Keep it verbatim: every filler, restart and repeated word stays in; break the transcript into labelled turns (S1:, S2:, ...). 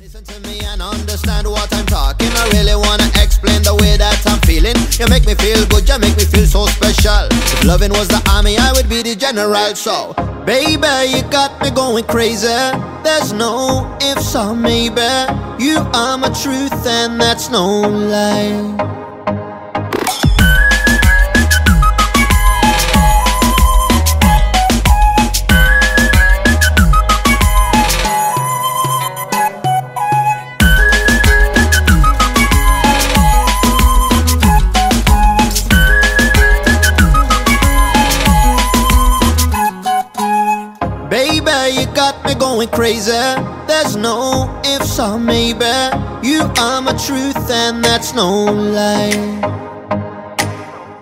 S1: Listen to me and understand what I'm talking. I really wanna explain the way that I'm feeling. You make me feel good, you make me feel so special. If loving was the army, I would be the general. So, baby, you got me going crazy. There's no ifs or maybe. You are my truth and that's no lie. Baby, you got me going crazy. There's no ifs or maybe. You are my truth and that's no lie.